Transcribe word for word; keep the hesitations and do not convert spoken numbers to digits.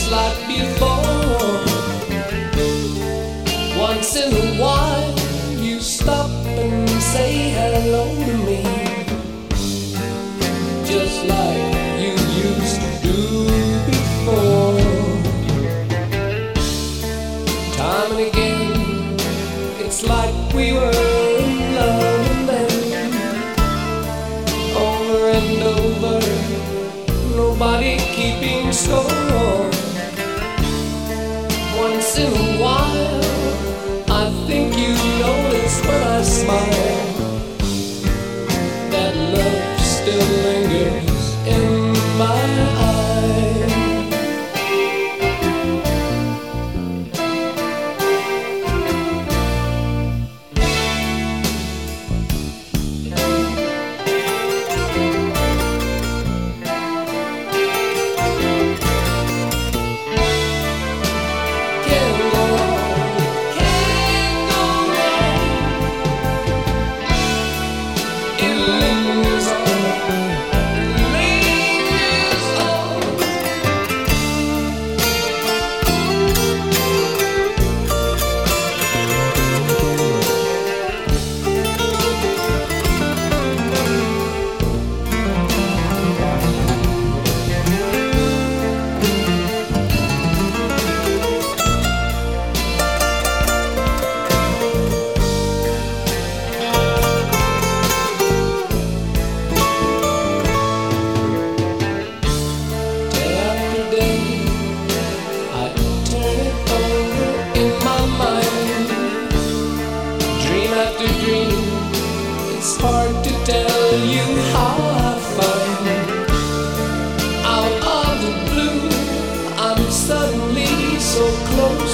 just like before. Once in a while you stop and say hello to me, just like you used to do before. Time and again, it's like we were in love, and then over and over, nobody keeping score. Once in a while, I think you notice when I smile that love still lingers in my eyes. It's hard to tell you how I find out of the blue I'm suddenly so close